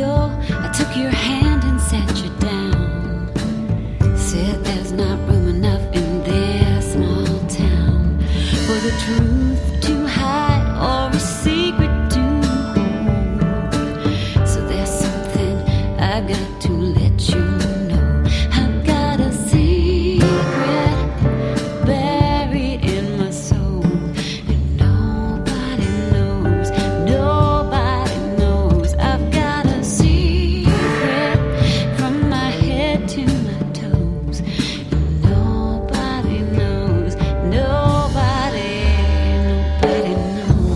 go, I took your hand and sat you down. Said there's not room enough in this small town for the truth to hide or a secret to hold. So there's something I've got to let you know. I've got a secret buried in my soul, and nobody knows, nobody knows. I've got a secret from my head to my toes, and nobody knows, nobody knows.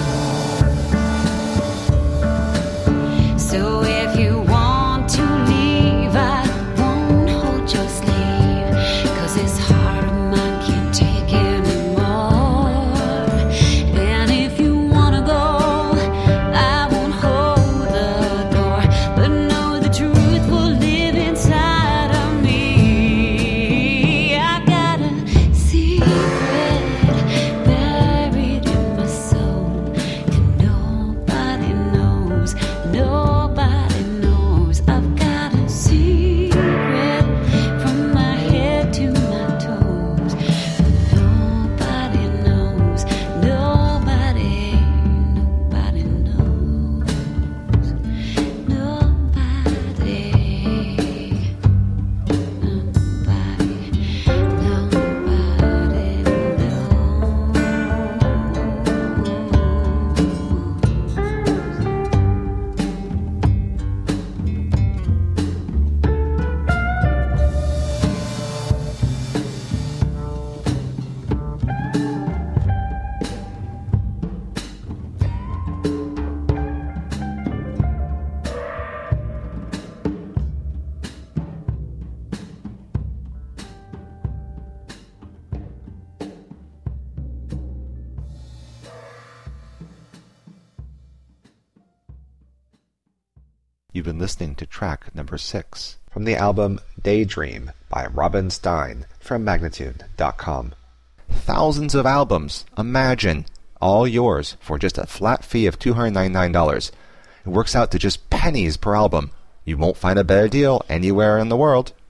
So if you want to leave, I won't hold your sleeve, 'cause this heart of mine can't take anymore. And if you wanna go, I won't hold the door, but know the truth will live inside of me. I've got a secret buried in my soul, and nobody knows, nobody knows. I've got a secret from my head to my toes, but nobody knows, nobody, nobody knows, nobody, nobody, You've been listening to track number 6 from the album Daydream by Robin Stein from Magnitude.com. Thousands of albums, imagine, all yours for just a flat fee of $299. It works out to just pennies per album. You won't find a better deal anywhere in the world.